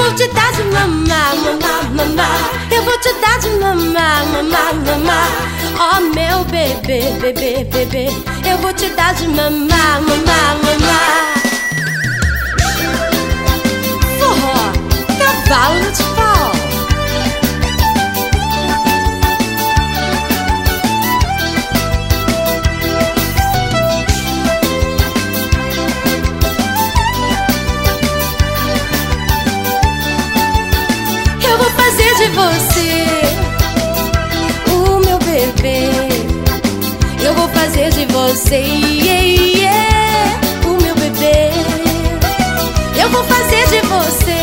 vou te dar de mamar, mamar, mamar. Eu vou te dar de mamar, mamar, mamar. Oh meu bebê, bebê, bebê, eu vou te dar de mamar, mamar, mamar. Forró, cavalo no tipó. Eu vou fazer de você o meu bebê. Eu vou fazer de você, yeah, yeah, o meu bebê. Eu vou fazer de você,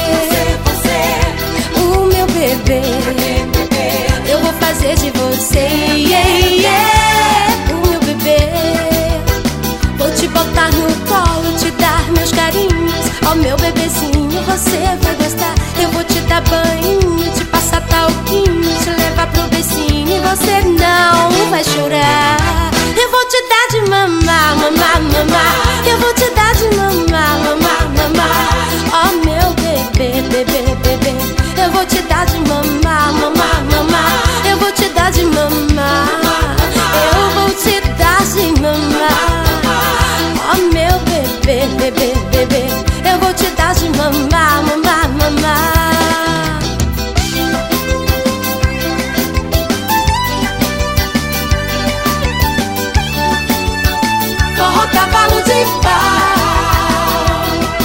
o meu bebê. Eu vou fazer de você, yeah, yeah, o meu bebê. Vou te botar no colo, te dar meus carinhos. Ó meu bebezinho, você vai gostar. Eu vou te dar banho, te passar talquinho, te levar pro becinho e você não vai chorar. Eu vou te dar de mamar, mamar, mamar. Eu vou te dar de mamar, mamar, mamar. Ó meu bebê, bebê, bebê. Eu vou te dar de mamar, mamar, mamar. Eu vou te dar de mamar. Eu vou te dar de mamar. Ó meu bebê, bebê, bebê. Eu vou te dar de mamar, mamar, mamar. Forró, cavalo de pau.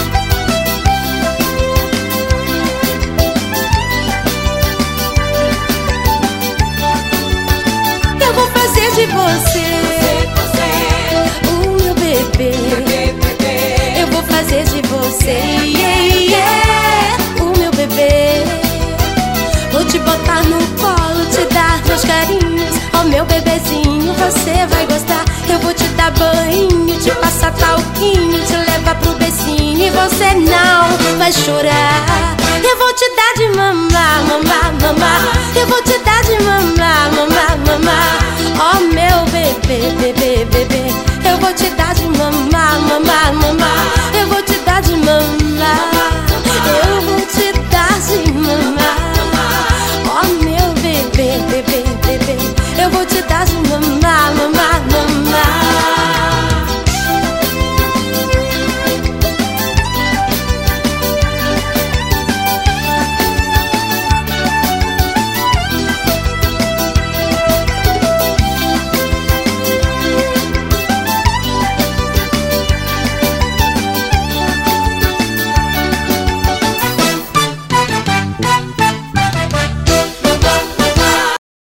Eu vou fazer de você o meu bebê. Eu vou fazer de você, yeah, yeah, o meu bebê. Vou te botar no colo, te dar meus carinhos. Ó meu bebezinho, você vai gostar. Eu vou te dar banho, te passar talquinho, te levar pro becinho e você não vai chorar. Eu vou te dar de mamar, mamar, mamar. Eu vou te dar de mamar, mamar, mamar. Ó meu bebê, bebê, bebê. Eu vou te dar de mamar, mamar, mamar.